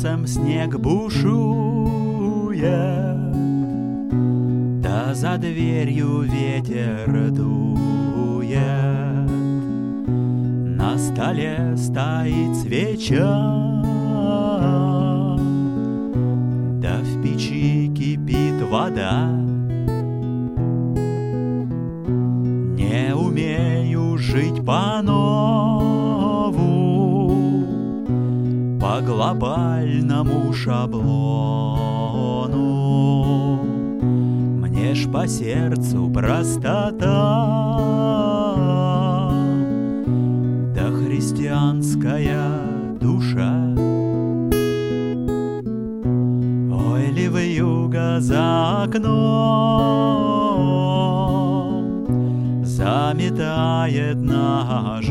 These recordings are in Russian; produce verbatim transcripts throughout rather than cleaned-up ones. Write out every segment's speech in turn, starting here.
солнцем снег бушует, да за дверью ветер дует. На столе стоит свеча, да в печи кипит вода. Не умею жить по-нову, по глобальному шаблону. Мне ж по сердцу простота, да христианская душа. Ой ли вьюга за окном заметает наш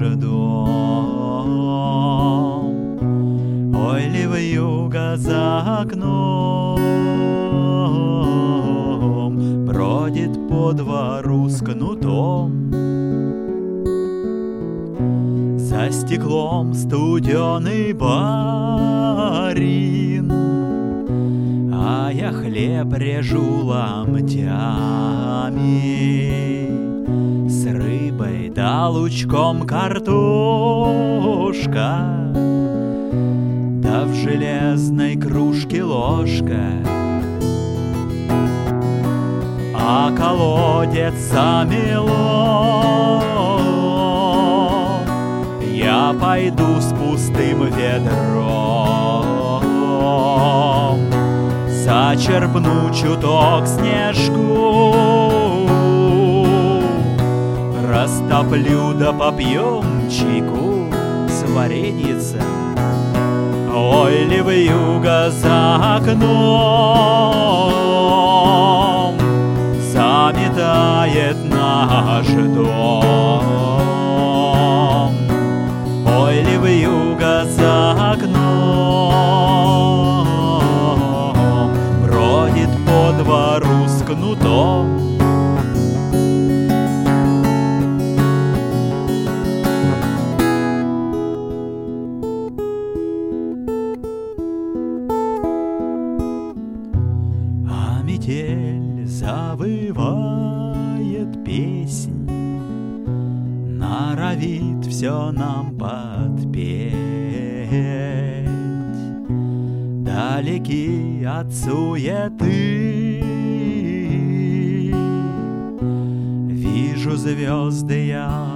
дом. Ой ли вьюга за окном бродит по двору с кнутом. За стеклом студеный барин, а я хлеб режу ломтями, с рыбой да лучком картошка, да в железной кружке ложка. А колодец замело, я пойду с пустым ведром, зачерпну чуток снежку, растоплю да попьем чайку с вареньицем. Ой ли вьюга за окном заметает наш дом. Ой ли вьюга за окном бродит по двору с кнутом. А метель завывает песнь, норовит все нам подпеть. Далеки от суеты вижу звезды я